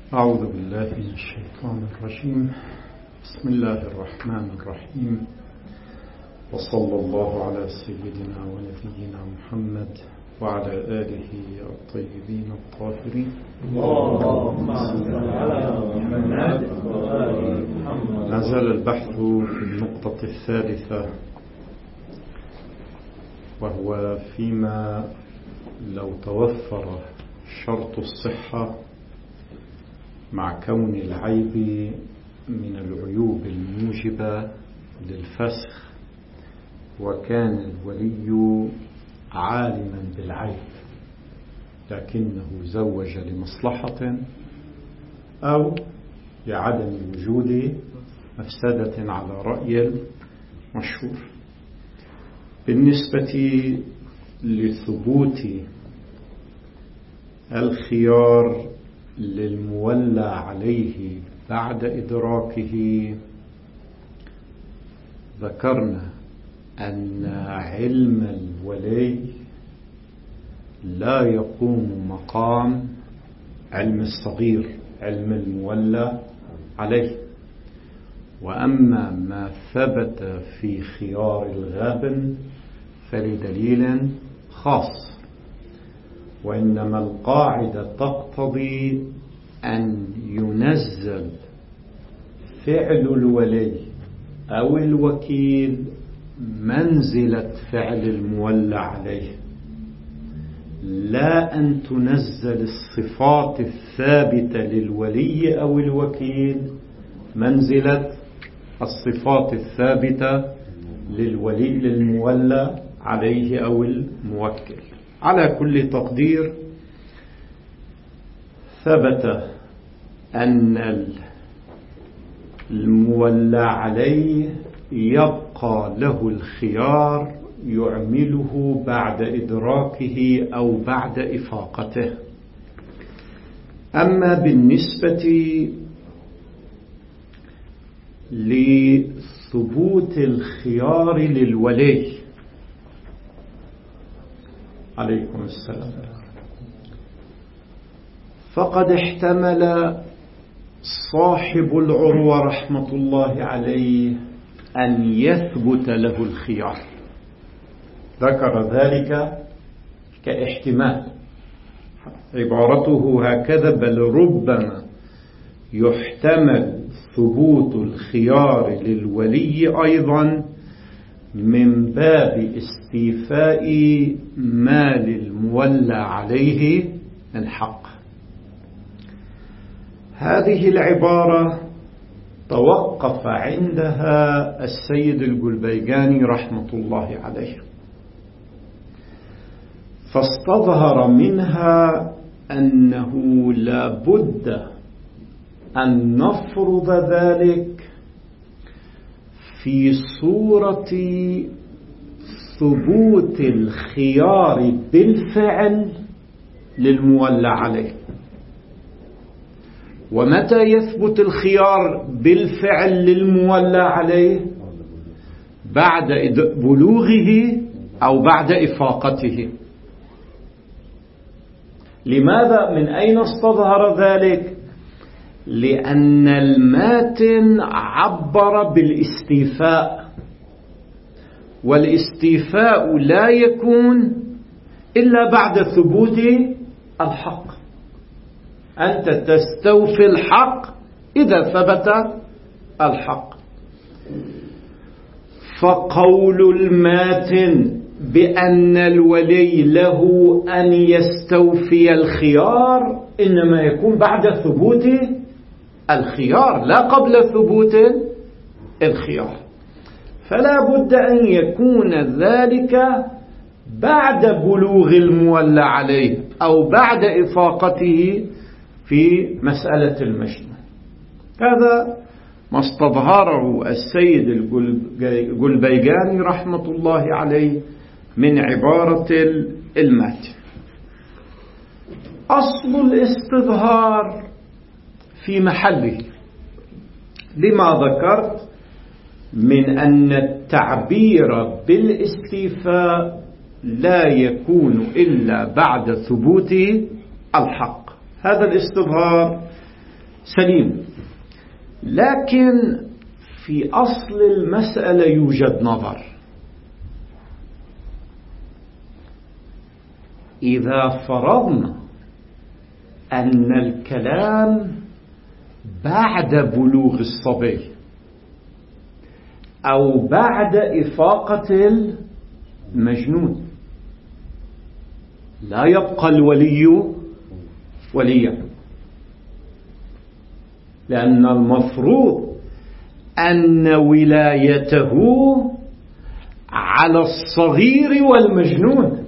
أعوذ بالله من الشيطان الرجيم. بسم الله الرحمن الرحيم، وصلى الله على سيدنا ونبينا محمد وعلى آله الطيبين الطاهرين. اللهم صل على محمد وآل محمد. ما زال البحث في النقطة الثالثة، وهو فيما لو توفر شرط الصحة مع كون العيب من العيوب الموجبة للفسخ، وكان الولي عالما بالعيب لكنه زوج لمصلحة أو لعدم وجود مفسدة على رأي المشهور. بالنسبة لثبوت الخيار للمولى عليه بعد إدراكه، ذكرنا أن علم الولي لا يقوم مقام علم الصغير، علم المولى عليه. وأما ما ثبت في خيار الغابن فلدليل خاص، وإنما القاعدة تقتضي أن ينزل فعل الولي أو الوكيل منزلة فعل المولى عليه، لا أن تنزل الصفات الثابتة للولي أو الوكيل منزلة الصفات الثابتة للمولى عليه أو الموكل. على كل تقدير، ثبت أن المولى عليه يبقى له الخيار يعمله بعد إدراكه أو بعد إفاقته. أما بالنسبة لثبوت الخيار للولي عليكم السلام، فقد احتمل صاحب العروة رحمة الله عليه أن يثبت له الخيار، ذكر ذلك كاحتمال، عبارته هكذا: بل ربما يحتمل ثبوت الخيار للولي أيضا من باب استيفاء ما للمولى عليه من حق. هذه العبارة توقف عندها السيد الجلبيجاني رحمة الله عليه، فاستظهر منها أنه لا بد أن نفرض ذلك في صورة ثبوت الخيار بالفعل للمولى عليه. ومتى يثبت الخيار بالفعل للمولى عليه؟ بعد بلوغه أو بعد إفاقته. لماذا؟ من أين استظهر ذلك؟ لأن الماتن عبر بالاستيفاء، والاستيفاء لا يكون إلا بعد ثبوت الحق. أنت تستوفي الحق إذا ثبت الحق. فقول الماتن بأن الولي له أن يستوفي الخيار إنما يكون بعد ثبوت الخيار لا قبل ثبوت الخيار، فلا بد أن يكون ذلك بعد بلوغ المولى عليه أو بعد إفاقته في مسألة المجنون. هذا ما استظهره السيد الجلبيجاني رحمة الله عليه من عبارة الماتن. أصل الاستظهار في محله، لما ذكرت من أن التعبير بالاستيفاء لا يكون إلا بعد ثبوت الحق. هذا الاستظهار سليم. لكن في أصل المسألة يوجد نظر. إذا فرضنا أن الكلام بعد بلوغ الصبي أو بعد إفاقة المجنون، لا يبقى الولي وليا، لأن المفروض أن ولايته على الصغير والمجنون.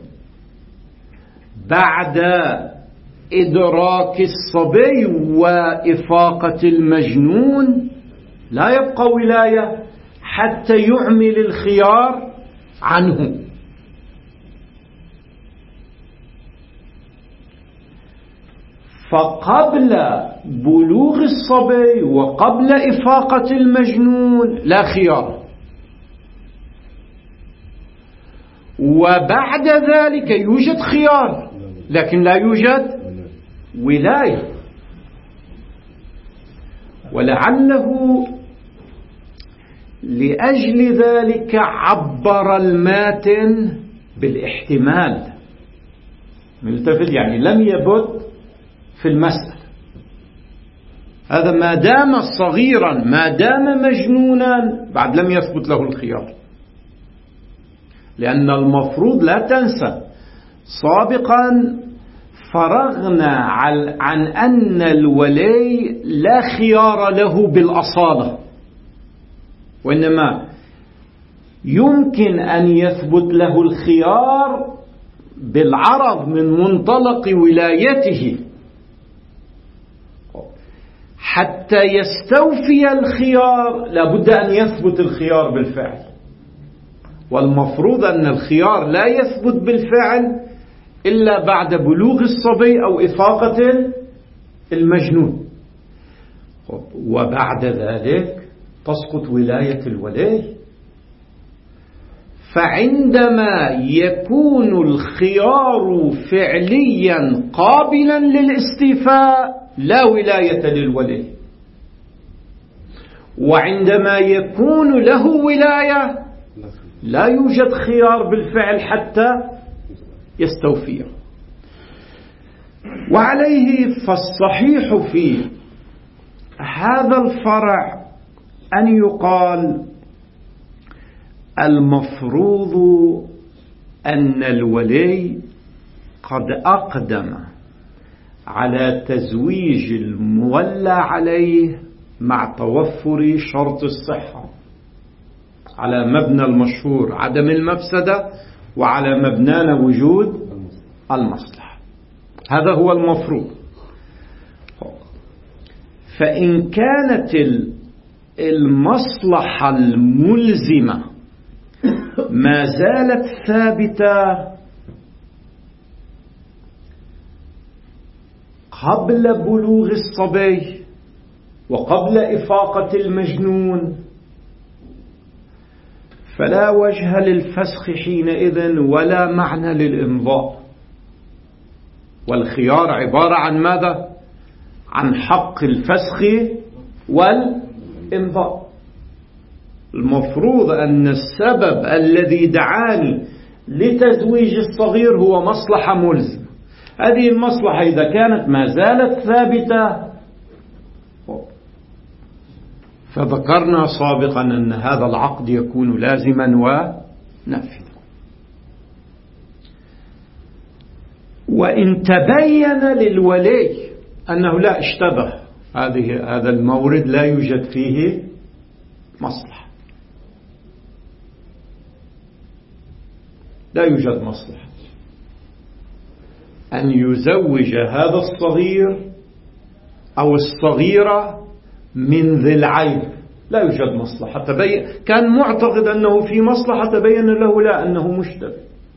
بعد إدراك الصبي وإفاقة المجنون لا يبقى ولاية حتى يعمل الخيار عنه. فقبل بلوغ الصبي وقبل إفاقة المجنون لا خيار، وبعد ذلك يوجد خيار لكن لا يوجد ولاية. ولعله لأجل ذلك عبر الماتن بالاحتمال. ملتفت يعني لم يبت في المسألة. هذا ما دام صغيرا ما دام مجنونا بعد لم يثبت له الخيار، لأن المفروض لا تنسى سابقا فرغنا عن أن الولي لا خيار له بالأصالة، وإنما يمكن أن يثبت له الخيار بالعرض من منطلق ولايته. حتى يستوفي الخيار لابد أن يثبت الخيار بالفعل، والمفروض أن الخيار لا يثبت بالفعل إلا بعد بلوغ الصبي أو إفاقة المجنون، وبعد ذلك تسقط ولاية الولي. فعندما يكون الخيار فعليا قابلا للاستيفاء لا ولاية للولي، وعندما يكون له ولاية لا يوجد خيار بالفعل حتى يستوفيه. وعليه فالصحيح في هذا الفرع أن يقال المفروض أن الولي قد أقدم على تزويج المولى عليه مع توفر شرط الصحة، على مبنى المشهور عدم المفسدة، وعلى مبنانا وجود المصلحة. هذا هو المفروض. فإن كانت المصلحة الملزمة ما زالت ثابتة قبل بلوغ الصبي وقبل إفاقة المجنون فلا وجه للفسخ حينئذ ولا معنى للإمضاء. والخيار عبارة عن ماذا؟ عن حق الفسخ والإمضاء. المفروض أن السبب الذي دعاني لتزويج الصغير هو مصلحة ملزمة. هذه المصلحة إذا كانت ما زالت ثابتة، فذكرنا سابقا أن هذا العقد يكون لازما ونافذا. وإن تبين للولي أنه لا اشتبه هذا المورد لا يوجد فيه مصلحة، لا يوجد مصلحة أن يزوج هذا الصغير أو الصغيرة من ذي العين، لا يوجد مصلحة. كان معتقد أنه في مصلحة، تبين له لا، أنه مشتبه.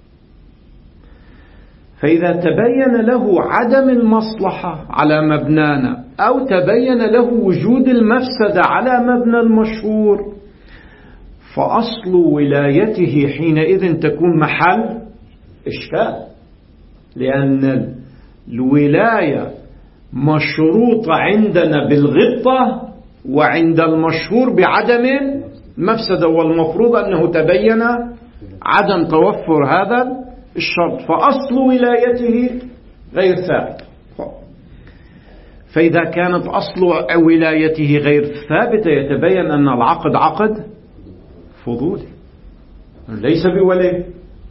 فإذا تبين له عدم المصلحة على مبنانا أو تبين له وجود المفسدة على مبنى المشهور، فأصل ولايته حينئذ تكون محل إشكال، لأن الولاية مشروطة عندنا بالغبطة، وعند المشهور بعدم المفسدة، والمفروض أنه تبين عدم توفر هذا الشرط، فأصل ولايته غير ثابت. فإذا كانت أصل ولايته غير ثابتة يتبين أن العقد عقد فضولي ليس بولي.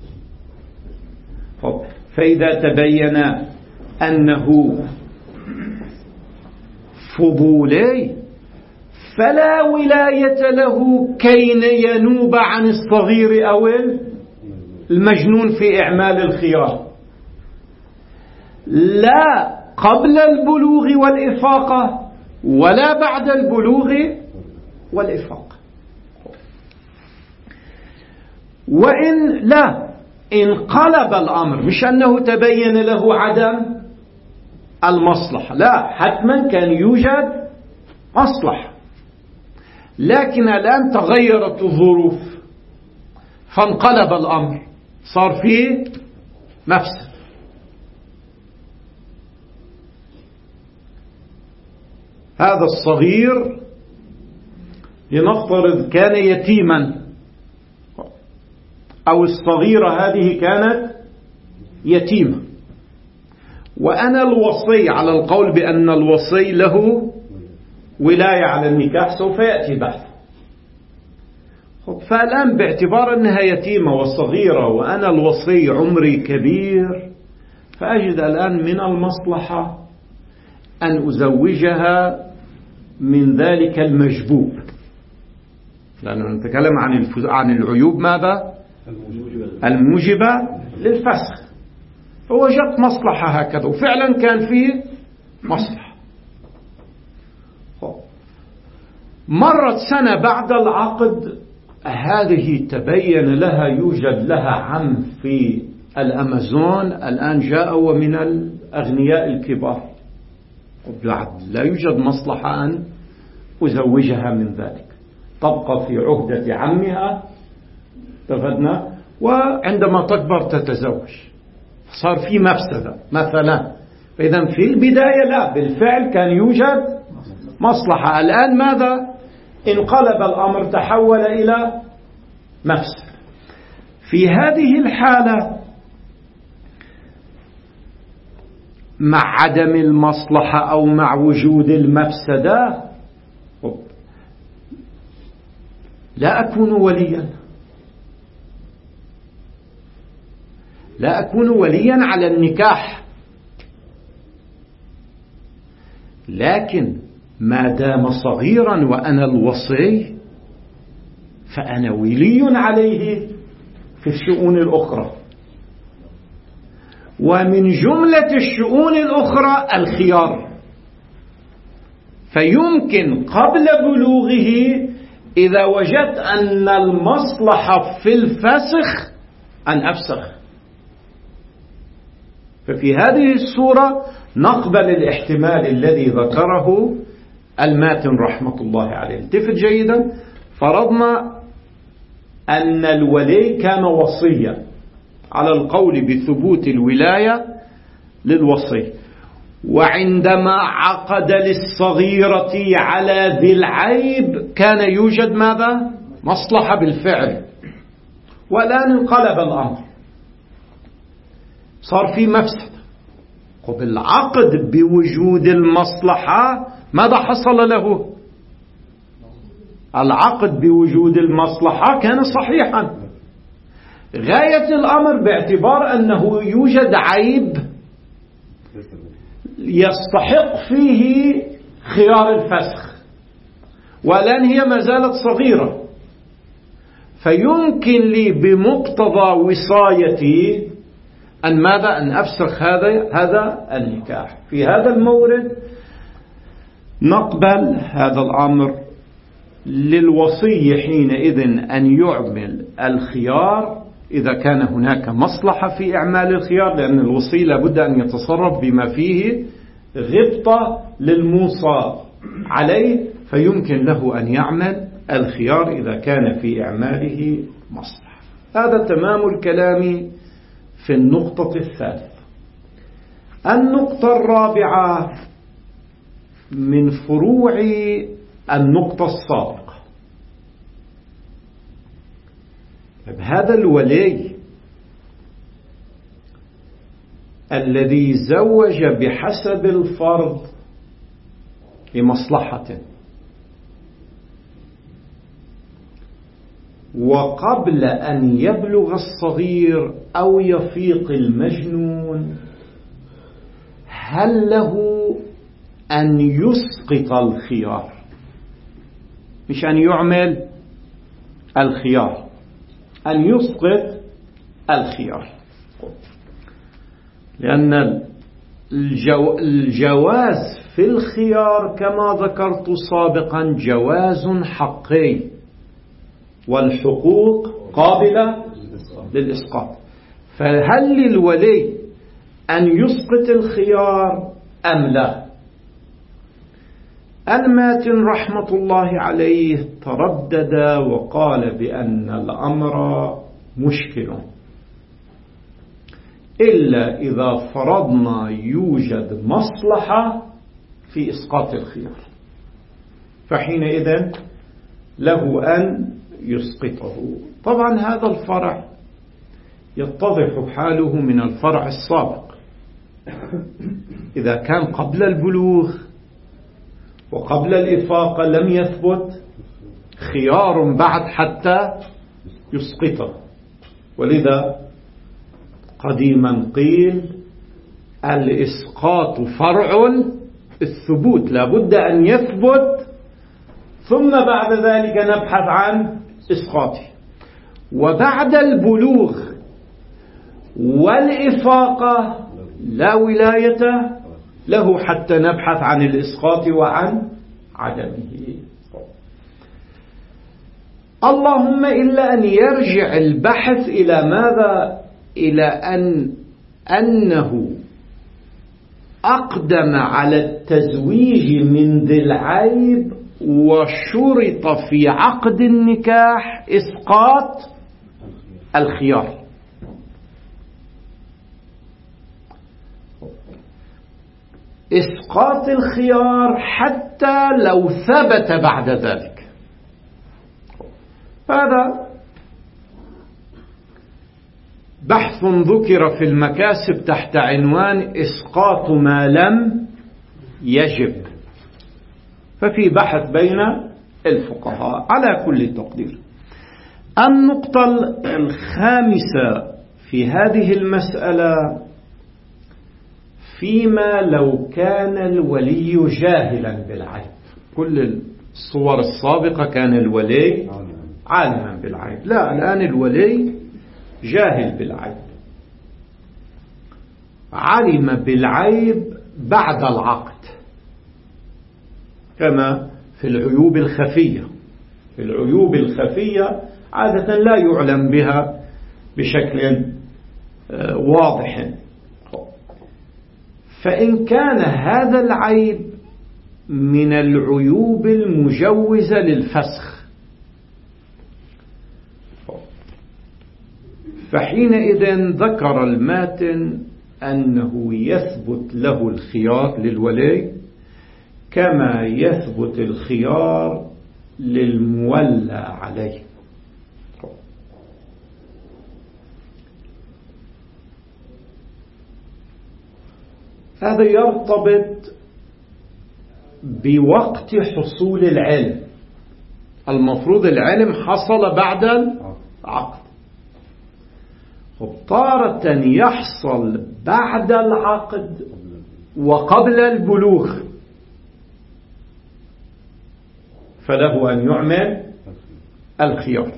فإذا تبين أنه فضولي فلا ولاية له كي ينوب عن الصغير أو المجنون في إعمال الخيار، لا قبل البلوغ والإفاقة ولا بعد البلوغ والإفاقة. وإن لا انقلب الأمر، مش أنه تبين له عدم المصلحة، لا، حتما كان يوجد مصلحة، لكن الآن تغيرت الظروف فانقلب الأمر، صار فيه مفسد. هذا الصغير لنفترض كان يتيما، أو الصغيرة هذه كانت يتيمة، وأنا الوصي على القول بأن الوصي له ولاية على النكاح سوف يأتي بحث. فالآن باعتبار أنها يتيمة وصغيرة وأنا الوصي عمري كبير، فأجد الآن من المصلحة أن أزوجها من ذلك المجبوب، لأنه نتكلم عن العيوب ماذا؟ الموجبة للفسخ. فوجدت مصلحة هكذا، وفعلا كان فيه مصلحة. مرت سنة بعد العقد، هذه تبين لها يوجد لها عم في الأمازون الآن جاء ومن الأغنياء الكبار، لا يوجد مصلحة أن أزوجها من ذلك، تبقى في عهدة عمها، تفدنا، وعندما تكبر تتزوج، صار في مفسدة مثلا. فإذا في البداية لا، بالفعل كان يوجد مصلحة، الآن ماذا؟ انقلب الأمر، تحول إلى مفسدة. في هذه الحالة مع عدم المصلحة أو مع وجود المفسدة لا أكون وليا، لا أكون وليا على النكاح، لكن ما دام صغيرا وأنا الوصي فأنا ولي عليه في الشؤون الأخرى، ومن جملة الشؤون الأخرى الخيار. فيمكن قبل بلوغه إذا وجدت أن المصلحة في الفسخ أن أفسخ، ففي هذه الصورة نقبل الاحتمال الذي ذكره الماتن رحمة الله عليه. التفت جيدا، فرضنا أن الولي كان وصيا على القول بثبوت الولاية للوصي، وعندما عقد للصغيرة على ذي العيب كان يوجد ماذا؟ مصلحة بالفعل، والآن انقلب الأمر، صار في مفسد. وبالعقد بوجود المصلحة ماذا حصل له؟ العقد بوجود المصلحة كان صحيحا، غاية الأمر باعتبار أنه يوجد عيب يستحق فيه خيار الفسخ، والآن هي ما زالت صغيرة، فيمكن لي بمقتضى وصايتي أن ماذا؟ أن أفسخ هذا النكاح. في هذا المورد نقبل هذا الأمر للوصي حينئذ أن يعمل الخيار إذا كان هناك مصلحة في إعمال الخيار، لأن الوصي لابد أن يتصرف بما فيه غبطة للموصى عليه، فيمكن له أن يعمل الخيار إذا كان في إعماله مصلحة. هذا تمام الكلام في النقطة الثالثة. النقطة الرابعة من فروع النقطة السابقة. هذا الولي الذي زوج بحسب الفرض لمصلحة، وقبل أن يبلغ الصغير أو يفيق المجنون، هل له أن يسقط الخيار؟ مش أن يعمل الخيار، أن يسقط الخيار، لأن الجواز في الخيار كما ذكرت سابقا جواز حقي، والحقوق قابلة للإسقاط. فهل للولي أن يسقط الخيار أم لا؟ الماتن رحمة الله عليه تردد وقال بأن الأمر مشكل، إلا إذا فرضنا يوجد مصلحة في إسقاط الخيار، فحينئذ له أن يسقطه. طبعا هذا الفرع يتضح حاله من الفرع السابق. إذا كان قبل البلوغ وقبل الإفاقة لم يثبت خيار بعد حتى يسقطه، ولذا قديما قيل الإسقاط فرع الثبوت، لابد أن يثبت ثم بعد ذلك نبحث عن إسقاطه. وبعد البلوغ والإفاقة لا ولاية له حتى نبحث عن الإسقاط وعن عدمه. اللهم إلا أن يرجع البحث إلى ماذا؟ إلى أنه أقدم على التزويج من ذي العيب وشرط في عقد النكاح إسقاط الخيار. إسقاط الخيار حتى لو ثبت بعد ذلك. هذا بحث ذكر في المكاسب تحت عنوان إسقاط ما لم يجب، ففي بحث بين الفقهاء على كل تقدير. النقطة الخامسة في هذه المسألة فيما لو كان الولي جاهلا بالعيب. كل الصور السابقة كان الولي عالما بالعيب، لا، الآن الولي جاهل بالعيب، علم بالعيب بعد العقد، كما في العيوب الخفية. في العيوب الخفية عادة لا يعلم بها بشكل واضح. فإن كان هذا العيب من العيوب المجوزة للفسخ، فحينئذ ذكر الماتن أنه يثبت له الخيار للولي كما يثبت الخيار للمولى عليه. هذا يرتبط بوقت حصول العلم. المفروض العلم حصل بعد العقد، تارة يحصل بعد العقد وقبل البلوغ، فله أن يعمل الخيار.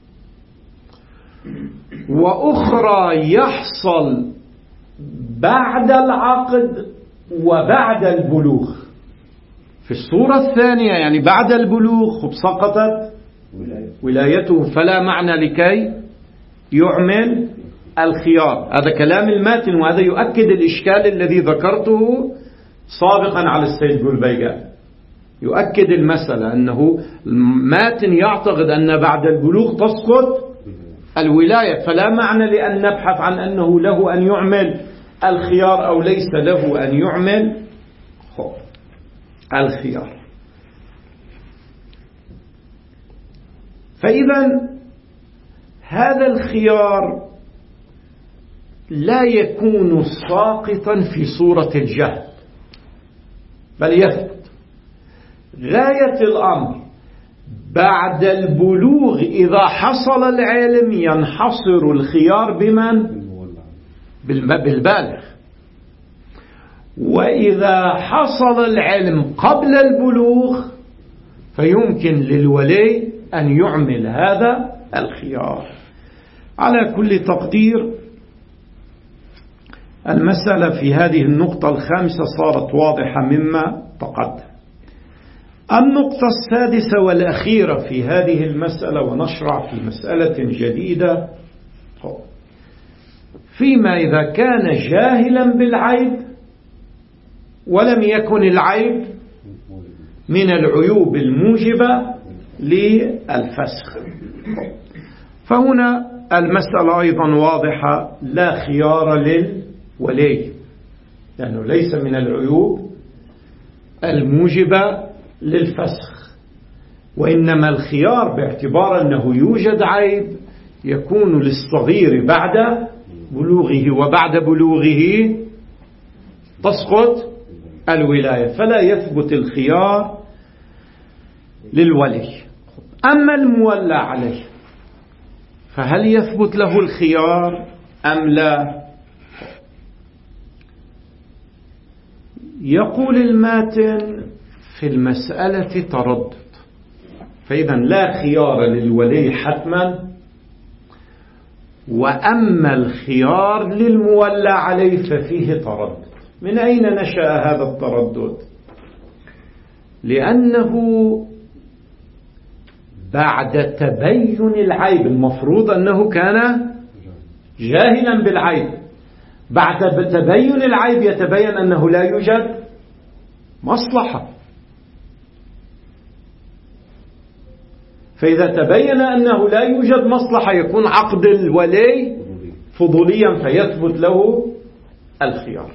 وأخرى يحصل بعد العقد وبعد البلوغ. في الصورة الثانية يعني بعد البلوغ سقطت ولايته، فلا معنى لكي يعمل الخيار. هذا كلام الماتن، وهذا يؤكد الإشكال الذي ذكرته سابقا على السيد قلبيقان. يؤكد المسألة أنه الماتن يعتقد أن بعد البلوغ تسقط الولاية، فلا معنى لأن نبحث عن أنه له أن يعمل الخيار أو ليس له أن يعمل. الخيار. فإذا هذا الخيار لا يكون ساقطا في صورة الجهل، بل يثبت. غاية الأمر بعد البلوغ إذا حصل العلم ينحصر الخيار بمن؟ بالبالغ. وإذا حصل العلم قبل البلوغ فيمكن للولي أن يعمل هذا الخيار. على كل تقدير المسألة في هذه النقطة الخامسة صارت واضحة مما تقدم. النقطة السادسة والأخيرة في هذه المسألة، ونشرع في مسألة جديدة، فيما إذا كان جاهلا بالعيب ولم يكن العيب من العيوب الموجبة للفسخ. فهنا المسألة أيضا واضحة، لا خيار للولي لأنه ليس من العيوب الموجبة للفسخ، وإنما الخيار باعتبار أنه يوجد عيب يكون للصغير بعد بلوغه، وبعد بلوغه تسقط الولاية، فلا يثبت الخيار للولي. أما المولى عليه فهل يثبت له الخيار أم لا؟ يقول الماتن في المسألة تردد، فإذا لا خيار للولي حتما، وأما الخيار للمولى عليه ففيه تردد. من أين نشأ هذا التردد؟ لأنه بعد تبين العيب، المفروض أنه كان جاهلا بالعيب، بعد تبين العيب يتبين أنه لا يوجد مصلحة، فإذا تبين أنه لا يوجد مصلحة يكون عقد الولي فضوليا فيثبت له الخيار.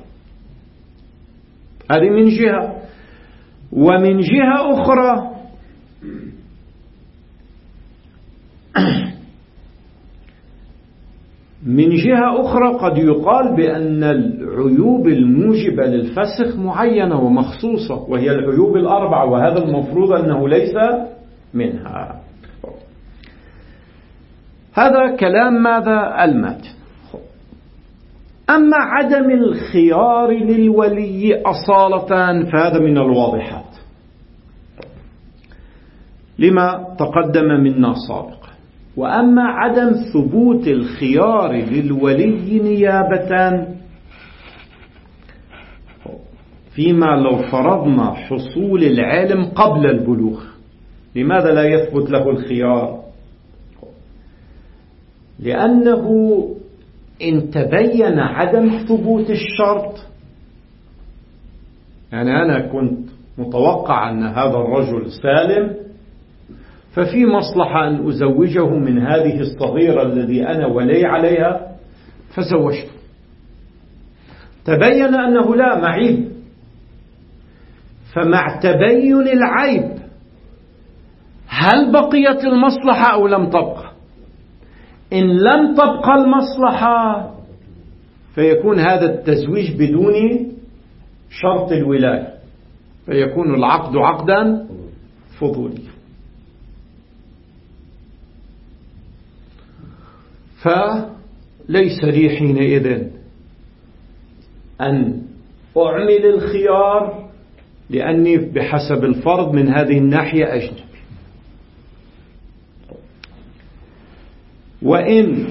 هذه من جهة. ومن جهة أخرى قد يقال بأن العيوب الموجبة للفسخ معينة ومخصوصة، وهي العيوب الأربعة، وهذا المفروض أنه ليس منها. هذا كلام ماذا؟ الماتن. أما عدم الخيار للولي أصالة فهذا من الواضحات لما تقدم منا سابقا. وأما عدم ثبوت الخيار للولي نيابة، فيما لو فرضنا حصول العلم قبل البلوغ، لماذا لا يثبت له الخيار؟ لأنه إن تبين عدم ثبوت الشرط، يعني أنا كنت متوقع أن هذا الرجل سالم، ففي مصلحة أن أزوجه من هذه الصغيرة الذي أنا ولي عليها، فزوجته. تبين أنه لا معيب، فمع تبين العيب هل بقيت المصلحة أو لم تبقى؟ إن لم تبقى المصلحة فيكون هذا التزويج بدون شرط الولاية، فيكون العقد عقدا فضوليا. فليس لي حينئذ أن أعمل الخيار، لأني بحسب الفرض من هذه الناحية أجنبي. وإن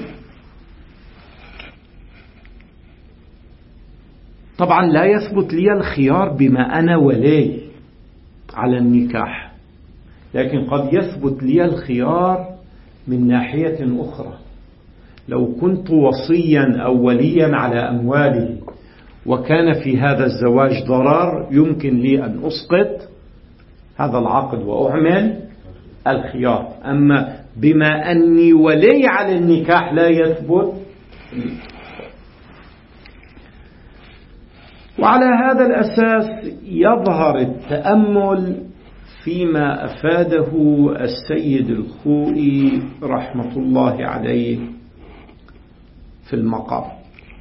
طبعا لا يثبت لي الخيار بما أنا ولي على النكاح، لكن قد يثبت لي الخيار من ناحية أخرى. لو كنت وصيا أو وليا على أمواله وكان في هذا الزواج ضرر، يمكن لي أن أسقط هذا العقد وأعمل الخيار. أما بما أني ولي على النكاح لا يثبت. وعلى هذا الأساس يظهر التأمل فيما أفاده السيد الخوئي رحمة الله عليه في المقام،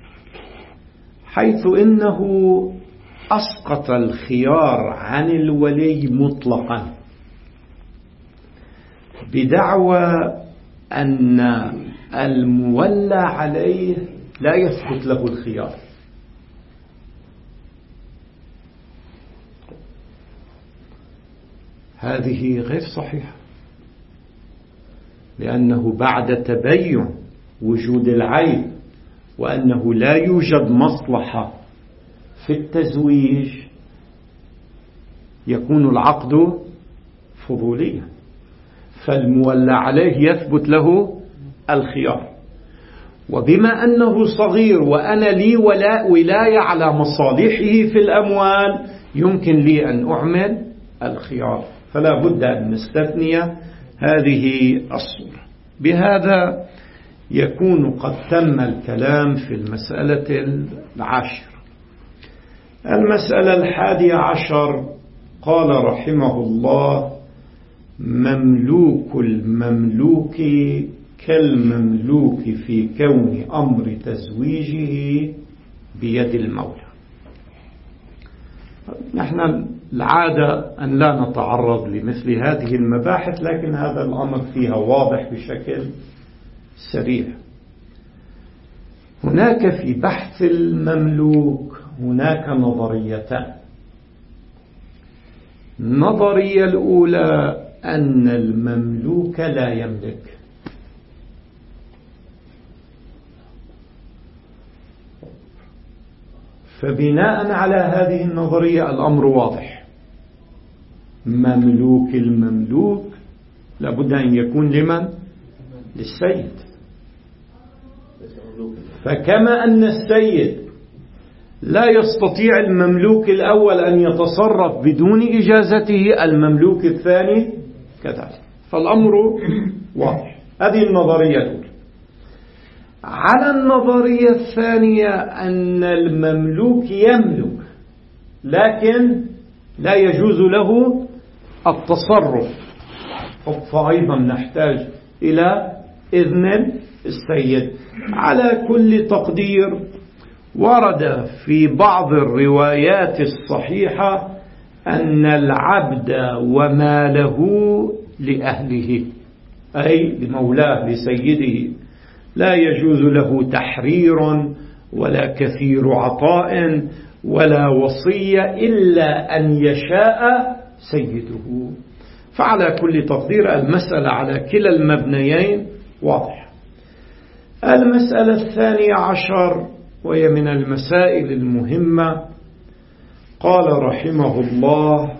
حيث إنه أسقط الخيار عن الولي مطلقا بدعوى أن المولى عليه لا يثبت له الخيار. هذه غير صحيحة، لأنه بعد تبين وجود العيب وأنه لا يوجد مصلحة في التزويج يكون العقد فضوليا، فالمولى عليه يثبت له الخيار. وبما أنه صغير وأنا لي ولاية على مصالحه في الأموال يمكن لي أن أعمل الخيار، فلا بد أن نستثني هذه الصورة. بهذا يكون قد تم الكلام في المسألة 10. المسألة 11 قال رحمه الله: مملوك المملوك كالمملوك في كون أمر تزويجه بيد المولى. نحن العادة أن لا نتعرض لمثل هذه المباحث، لكن هذا الأمر فيها واضح بشكل سريع. هناك في بحث المملوك هناك نظريتان. النظرية الأولى أن المملوك لا يملك، فبناء على هذه النظرية الأمر واضح، مملوك المملوك لابد أن يكون لمن؟ للسيد. فكما أن السيد لا يستطيع المملوك الأول أن يتصرف بدون إجازته، المملوك الثاني كذلك، فالأمر واضح. هذه النظرية الأولى. على النظرية الثانية أن المملوك يملك لكن لا يجوز له التصرف، فأيضا نحتاج إلى إذن السيد. على كل تقدير ورد في بعض الروايات الصحيحة أن العبد وماله لأهله، أي لمولاه لسيده، لا يجوز له تحرير ولا كثير عطاء ولا وصية إلا أن يشاء سيده. فعلى كل تقدير المسألة على كلا المبنيين واضح. المسألة 12 وهي من المسائل المهمة، قال رحمه الله: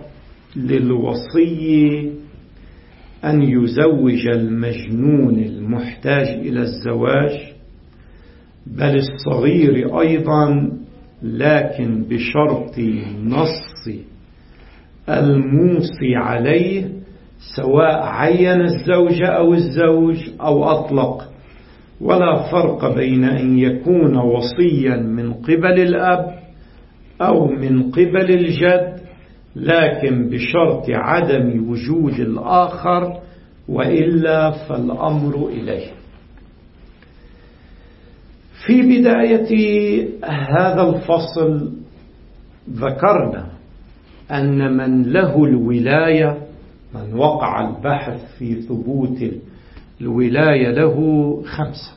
للوصي أن يزوج المجنون المحتاج إلى الزواج، بل الصغير أيضا، لكن بشرط نص الموصي عليه، سواء عين الزوج أو الزوج أو أطلق، ولا فرق بين أن يكون وصيا من قبل الأب أو من قبل الجد، لكن بشرط عدم وجود الآخر، وإلا فالأمر إليه. في بداية هذا الفصل ذكرنا أن من له الولاية، من وقع البحث في ثبوت الولاية له 5: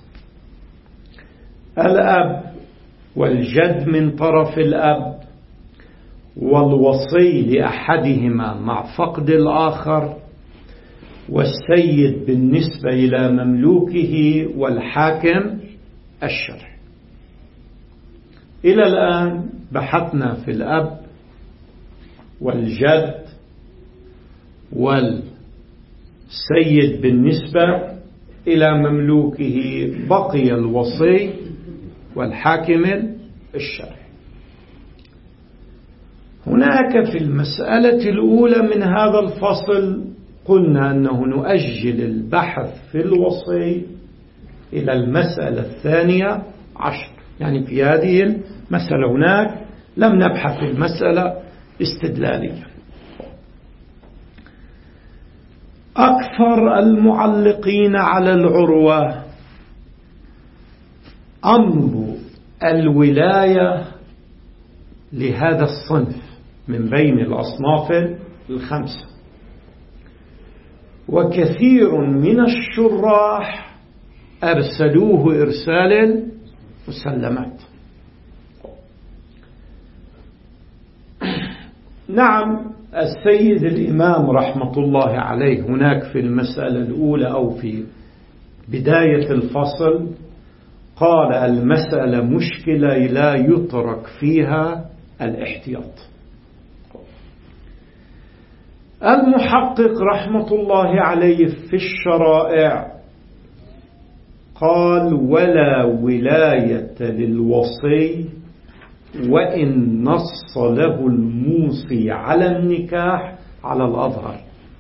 الأب والجد من طرف الأب، والوصي لأحدهما مع فقد الآخر، والسيد بالنسبة إلى مملوكه، والحاكم الشرعي. إلى الآن بحثنا في الأب والجد والسيد بالنسبة إلى مملوكه، بقي الوصي والحاكم الشرعي. هناك في المسألة الأولى من هذا الفصل قلنا أنه نؤجل البحث في الوصي إلى المسألة 12، يعني في هذه المسألة هناك لم نبحث المسألة استدلاليا. أكثر المعلقين على العروة أمر الولاية لهذا الصنف من بين الأصناف الخمسة، وكثير من الشراح أرسلوه إرسال مسلمات. نعم، السيد الإمام رحمة الله عليه هناك في المسألة الأولى أو في بداية الفصل قال المسألة مشكلة لا يترك فيها الاحتياط. المحقق رحمة الله عليه في الشرائع قال ولا ولاية للوصي وإن نص له الموصي على النكاح على الأظهر.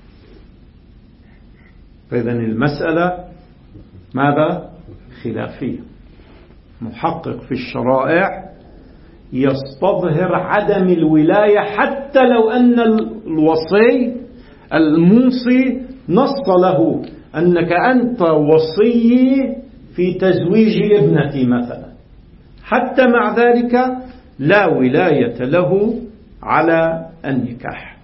فإذن المسألة ماذا؟ خلافية. محقق في الشرائع يستظهر عدم الولاية حتى لو أن الوصي الموصي نص له أنك أنت وصي في تزويج ابنتي مثلا، حتى مع ذلك لا ولاية له على النكاح.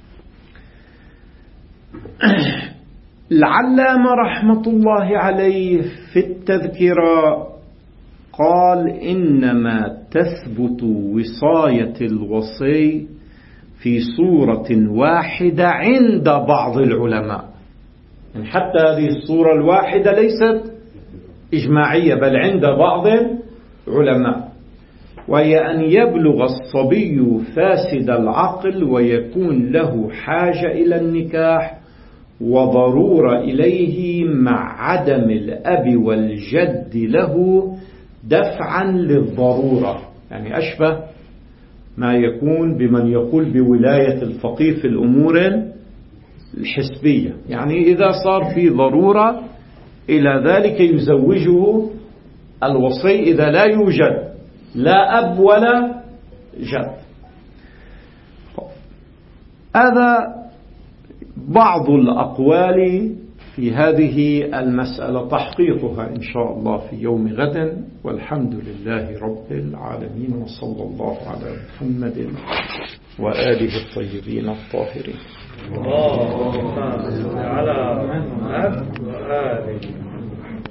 العلامة رحمة الله عليه في التذكرة قال إنما تثبت وصاية الوصي في صورة واحدة عند بعض العلماء، يعني حتى هذه الصورة الواحدة ليست إجماعية بل عند بعض العلماء، وهي أن يبلغ الصبي فاسد العقل ويكون له حاجة إلى النكاح وضرورة إليه مع عدم الأب والجد له دفعا للضرورة. يعني أشبه ما يكون بمن يقول بولاية الفقيه في الأمور الحسبية، يعني إذا صار في ضرورة إلى ذلك يزوجه الوصي إذا لا يوجد لا أب ولا جد. هذا بعض الأقوال في هذه المسألة، تحقيقها إن شاء الله في يوم غد، والحمد لله رب العالمين، وصلى الله على محمد وآله الطيبين الطاهرين. اللهم صل على محمد وآله